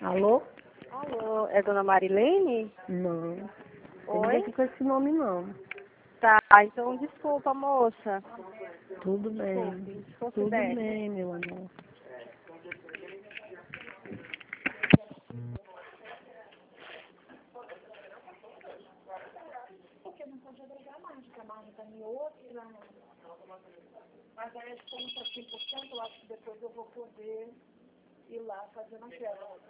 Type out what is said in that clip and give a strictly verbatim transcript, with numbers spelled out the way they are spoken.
Alô? Alô, é dona Marilene? Não. Oi? Ninguém aqui com esse nome, não. Tá, então desculpa, moça. Tudo bem. Desculpe, desculpe Tudo bem. bem, meu amor. Mas aí, como está cem por cento, eu acho que depois eu vou poder ir lá fazer na tela.